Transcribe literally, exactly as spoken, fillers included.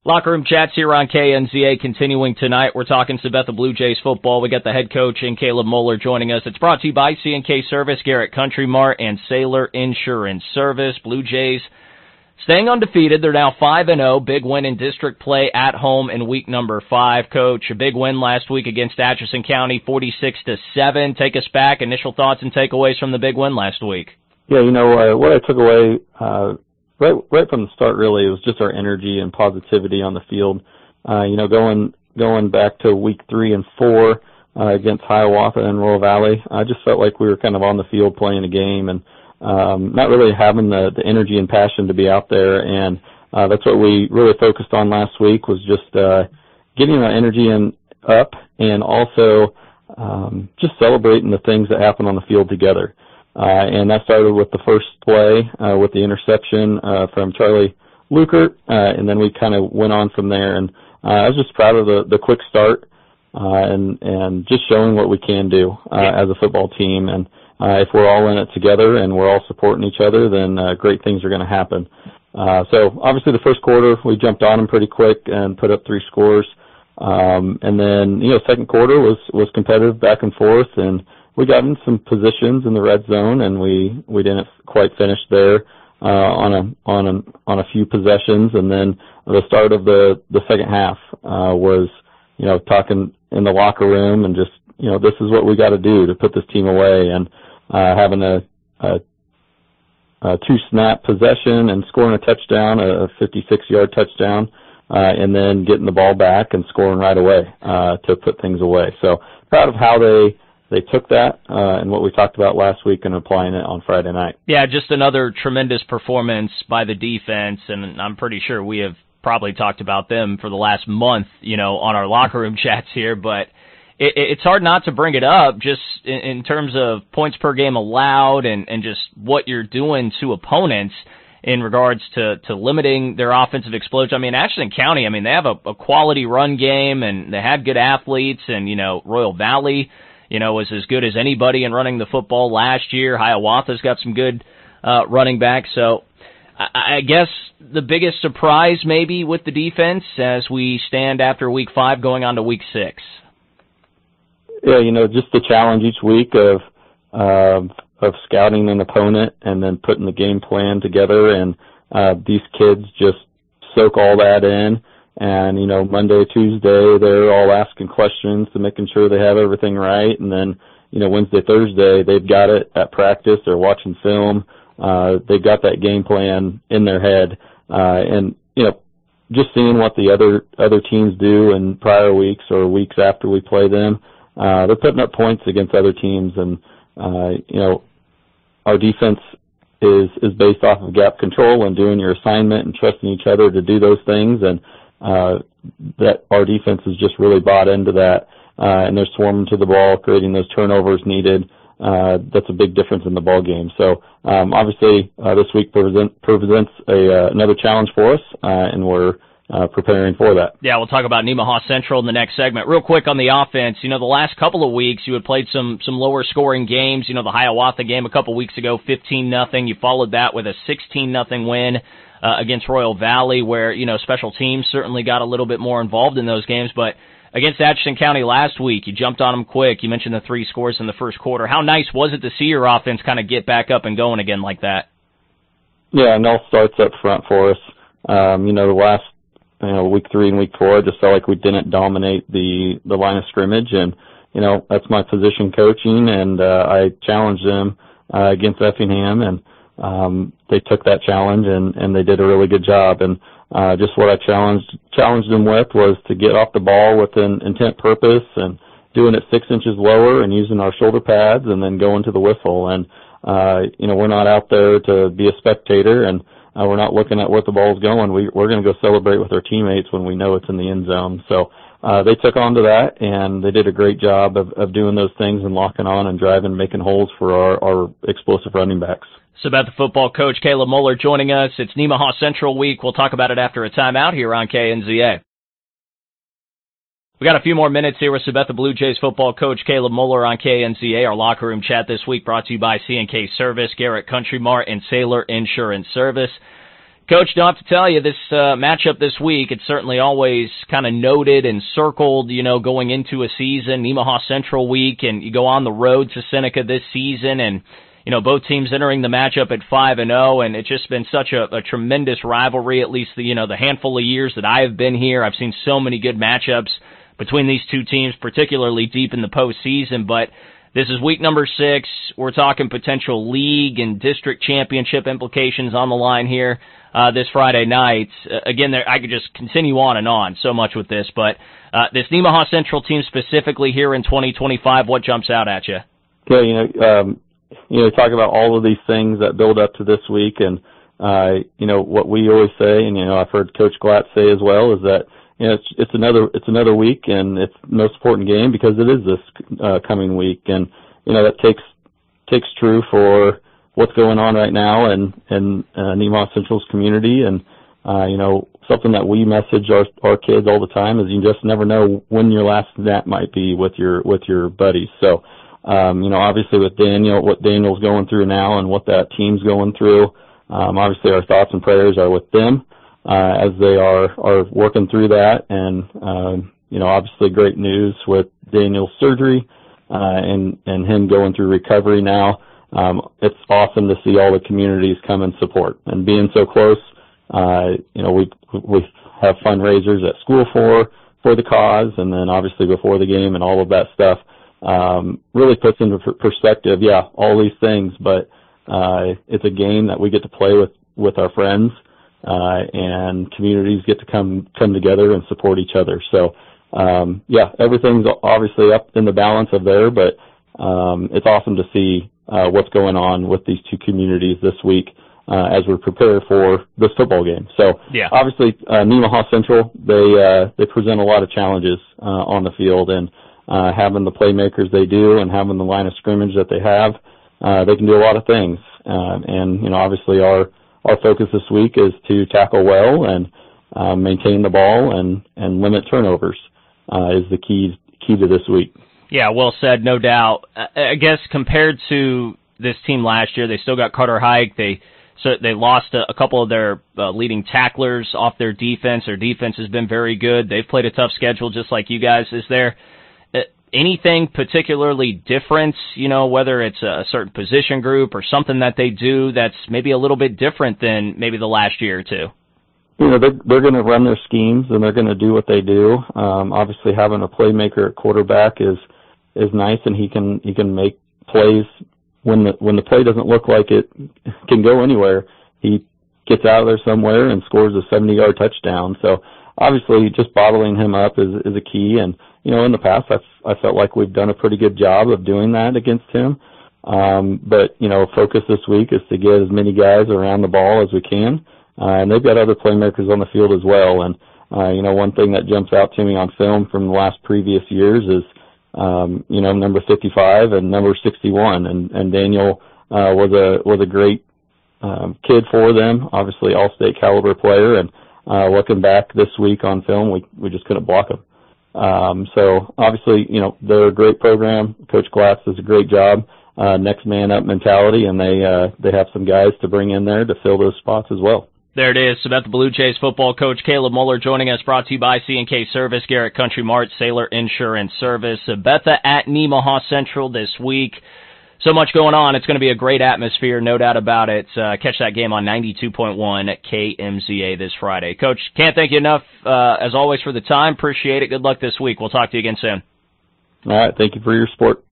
Locker Room Chats here on K N Z A continuing tonight. We're talking Sabetha Blue Jays football. We got the head coach and Caleb Moeller joining us. It's brought to you by C and K Service, Garrett Country Mart, and Sailor Insurance Service. Blue Jays staying undefeated. They're now five and oh. Big win in district play at home in week number five. Coach, a big win last week against Atchison County, forty-six to seven. Take us back. Initial thoughts and takeaways from the big win last week. Yeah, you know, uh, what I took away uh Right, right from the start, really, it was just our energy and positivity on the field. Uh, you know, going going back to week three and four uh, against Hiawatha and Royal Valley, I just felt like we were kind of on the field playing a game and um, not really having the, the energy and passion to be out there. And uh, that's what we really focused on last week, was just uh, getting our energy in, up and also um, just celebrating the things that happen on the field together. Uh, and that started with the first play, uh, with the interception, uh, from Charlie Lukert, uh, and then we kind of went on from there. And, uh, I was just proud of the, the quick start, uh, and, and just showing what we can do, uh, as a football team. And, uh, if we're all in it together and we're all supporting each other, then, uh, great things are going to happen. Uh, so obviously the first quarter, we jumped on them pretty quick and put up three scores. Um, and then, you know, second quarter was, was competitive back and forth, and we got in some positions in the red zone, and we, we didn't quite finish there, uh, on a, on a, on a few possessions. And then the start of the, the second half, uh, was, you know, talking in the locker room and just, you know, this is what we got to do to put this team away. And, uh, having a, a, a two snap possession and scoring a touchdown, a fifty-six yard touchdown, uh, and then getting the ball back and scoring right away, uh, to put things away. So proud of how they, They took that uh, and what we talked about last week and applying it on Friday night. Yeah, just another tremendous performance by the defense, and I'm pretty sure we have probably talked about them for the last month, you know, on our locker room chats here, but it, it's hard not to bring it up just in, in terms of points per game allowed and, and just what you're doing to opponents in regards to, to limiting their offensive explosion. I mean, Atchison County, I mean, they have a, a quality run game, and they had good athletes, and, you know, Royal Valley, you know, was as good as anybody in running the football last year. Hiawatha's got some good uh, running backs. So I, I guess the biggest surprise maybe with the defense as we stand after week five going on to week six. Yeah, you know, just the challenge each week of uh, of scouting an opponent and then putting the game plan together. And uh, these kids just soak all that in. And, you know, Monday, Tuesday, they're all asking questions to making sure they have everything right. And then, you know, Wednesday, Thursday, they've got it at practice. They're watching film. Uh, they've got that game plan in their head. Uh, and, you know, just seeing what the other, other teams do in prior weeks or weeks after we play them, uh, they're putting up points against other teams. And, uh, you know, our defense is, is based off of gap control and doing your assignment and trusting each other to do those things. And, Uh, that our defense has just really bought into that, uh, and they're swarming to the ball, creating those turnovers needed. Uh, that's a big difference in the ball game. So, um, obviously, uh, this week present, presents a, uh, another challenge for us, uh, and we're, uh, preparing for that. Yeah, we'll talk about Nemaha Central in the next segment. Real quick on the offense, you know, the last couple of weeks you had played some, some lower scoring games. You know, the Hiawatha game a couple weeks ago, fifteen nothing. You followed that with a sixteen nothing win. Uh, against Royal Valley, where, you know, special teams certainly got a little bit more involved in those games. But against Atchison County last week, you jumped on them quick. You mentioned the three scores in the first quarter. How nice was it to see your offense kind of get back up and going again like that? Yeah, and all starts up front for us. Um, you know, the last, you know, week three and week four, I just felt like we didn't dominate the, the line of scrimmage. And, you know, that's my position coaching, and uh, I challenged them uh, against Effingham, and Um, they took that challenge and, and they did a really good job. And, uh, just what I challenged, challenged them with was to get off the ball with an intent purpose and doing it six inches lower and using our shoulder pads and then going to the whistle. And, uh, you know, we're not out there to be a spectator, and, uh, we're not looking at where the ball's going. We, we're going to go celebrate with our teammates when we know it's in the end zone. So, uh, they took on to that, and they did a great job of, of doing those things and locking on and driving, making holes for our, our explosive running backs. Sabetha football coach Caleb Moeller joining us. It's Nemaha Central week. We'll talk about it after a timeout here on K N Z A. We got a few more minutes here with Sabetha Blue Jays football coach Caleb Moeller on K N Z A. Our locker room chat this week brought to you by C and K Service, Garrett Country Mart, and Sailor Insurance Service. Coach, don't have to tell you, this uh, matchup this week, it's certainly always kind of noted and circled, you know, going into a season, Nemaha Central week, and you go on the road to Seneca this season, and, you know, both teams entering the matchup at five and oh, and it's just been such a, a tremendous rivalry, at least, the, you know, the handful of years that I have been here. I've seen so many good matchups between these two teams, particularly deep in the postseason, but this is week number six. We're talking potential league and district championship implications on the line here uh, this Friday night. Uh, again, there, I could just continue on and on so much with this, but uh, this Nemaha Central team specifically here in twenty twenty-five, what jumps out at you? Yeah, you know, um, you know, talk about all of these things that build up to this week, and uh, you know what we always say, and you know I've heard Coach Glatt say as well, is that you know, it's, it's another it's another week, and it's the most important game because it is this uh, coming week, and you know that takes takes true for what's going on right now in in uh, Nemaha Central's community, and uh, you know something that we message our our kids all the time is you just never know when your last nap might be with your with your buddies. So um, you know obviously with Daniel, what Daniel's going through now, and what that team's going through, um, obviously our thoughts and prayers are with them. Uh, as they are, are working through that, and, um, you know, obviously great news with Daniel's surgery, uh, and, and him going through recovery now. Um, it's awesome to see all the communities come and support, and being so close, uh, you know, we, we have fundraisers at school for, for the cause, and then obviously before the game and all of that stuff, um, really puts into perspective, yeah, all these things, but, uh, it's a game that we get to play with, with our friends. Uh, and communities get to come, come together and support each other. So, um, yeah, everything's obviously up in the balance of there, but, um, it's awesome to see, uh, what's going on with these two communities this week, uh, as we prepare for this football game. So, yeah. obviously, uh, Nemaha Central, they, uh, they present a lot of challenges, uh, on the field, and, uh, having the playmakers they do and having the line of scrimmage that they have, uh, they can do a lot of things. Um, and, you know, obviously our, Our focus this week is to tackle well and uh, maintain the ball and, and limit turnovers uh, is the key key to this week. Yeah, well said, no doubt. I guess compared to this team last year, they still got Carter Hike. They so they lost a, a couple of their uh, leading tacklers off their defense. Their defense has been very good. They've played a tough schedule just like you guys. Is there anything particularly different, you know, whether it's a certain position group or something that they do that's maybe a little bit different than maybe the last year or two? You know, they're, they're going to run their schemes, and they're going to do what they do. Um, obviously, having a playmaker at quarterback is is nice, and he can he can make plays when the when the play doesn't look like it can go anywhere. He gets out of there somewhere and scores a seventy-yard touchdown. So obviously, just bottling him up is is a key. And you know, in the past, I've, I felt like we've done a pretty good job of doing that against him. Um, but, you know, focus this week is to get as many guys around the ball as we can. Uh, and they've got other playmakers on the field as well. And, uh, you know, one thing that jumps out to me on film from the last previous years is, um, you know, number fifty-five and number sixty-one. And, and Daniel uh, was a was a great um, kid for them, obviously all-state caliber player. And uh, looking back this week on film, we, we just couldn't block him. Um, so obviously, you know, they're a great program. Coach Glass does a great job, uh, next man up mentality, and they, uh, they have some guys to bring in there to fill those spots as well. There it is. Sabetha Blue Jays football coach Caleb Muller joining us, brought to you by C and K Service, Garrett Country Mart, Sailor Insurance Service. Sabetha at Nemaha Central this week. So much going on. It's going to be a great atmosphere, no doubt about it. Uh, catch that game on ninety-two point one K M Z A this Friday. Coach, can't thank you enough, uh, as always, for the time. Appreciate it. Good luck this week. We'll talk to you again soon. All right. Thank you for your support.